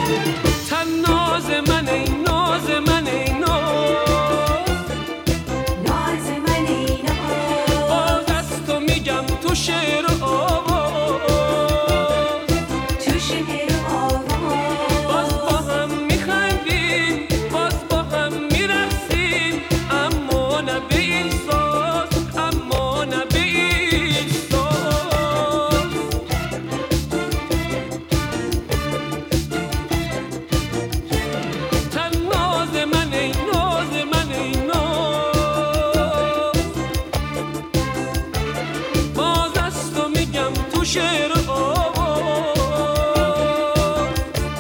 تناز من ای ناز من ای ناز من ای ناز، باز از تو میگم تو شعر و آواز، تو شعر و آواز، باز با هم میخندیم باز با هم میرقصیم، اما نه به این ساز، اما نه به این ساز. تناز من ای ناز من ای ناز، باز از تو میگم تو شعر و آواز،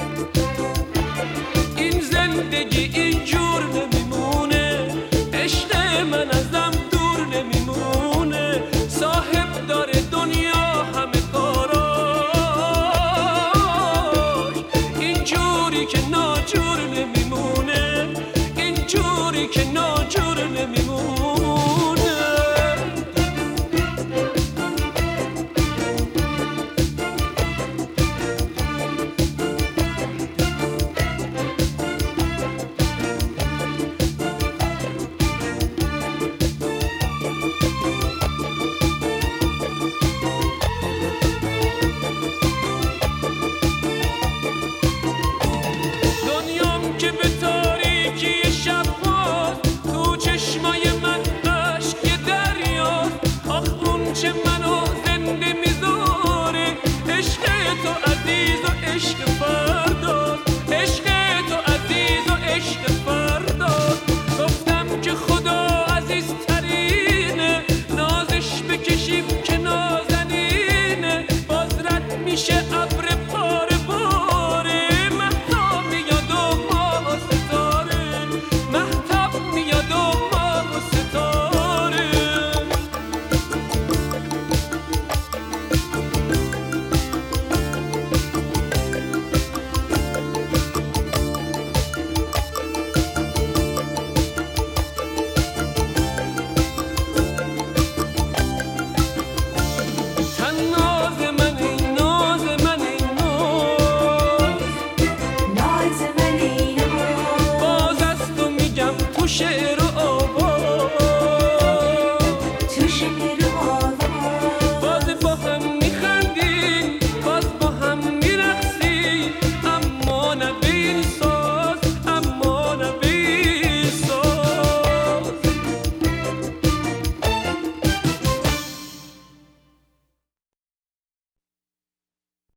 این زندگی اینجور نمیمونه، عشق من ازم دور نمیمونه، صاحب داره دنیا همه کاراش، اینجوری که ناجور نمیمونه، اینجوری که ناجور نمیمونه. دنیام که به تاریکی شب باز، تو چشمای من اشک دریاست، آخ اون چه منو زنده میذاره، عشق تو عزیز و عشق